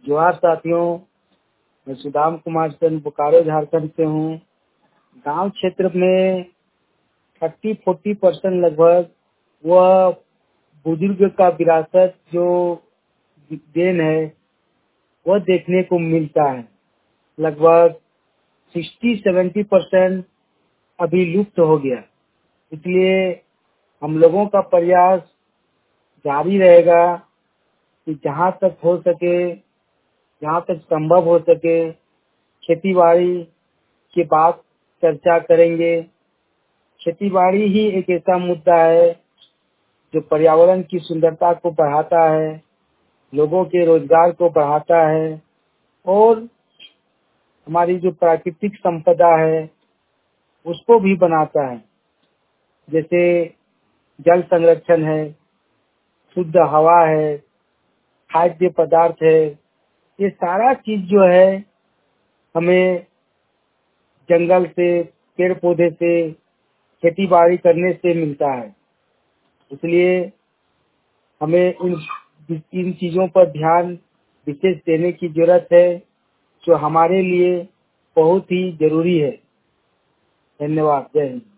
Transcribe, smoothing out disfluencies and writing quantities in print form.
जोहार साथियों, मैं सुदाम कुमार सेन बोकारो झारखंड से हूँ। गांव क्षेत्र में 30-40% लगभग वह बुजुर्ग का विरासत जो देन है वह देखने को मिलता है। लगभग 60-70% अभी लुप्त हो गया। इसलिए हम लोगों का प्रयास जारी रहेगा कि जहाँ तक हो सके, जहाँ तक संभव हो सके, खेती बाड़ी की बात चर्चा करेंगे। खेती बाड़ी ही एक ऐसा मुद्दा है जो पर्यावरण की सुंदरता को बढ़ाता है, लोगों के रोजगार को बढ़ाता है और हमारी जो प्राकृतिक संपदा है उसको भी बनाता है। जैसे जल संरक्षण है, शुद्ध हवा है, खाद्य पदार्थ है, ये सारा चीज जो है हमें जंगल से, पेड़ पौधे से, खेती बाड़ी करने से मिलता है। इसलिए हमें इन चीजों पर ध्यान विशेष देने की जरूरत है जो हमारे लिए बहुत ही जरूरी है। धन्यवाद। जय हिंद।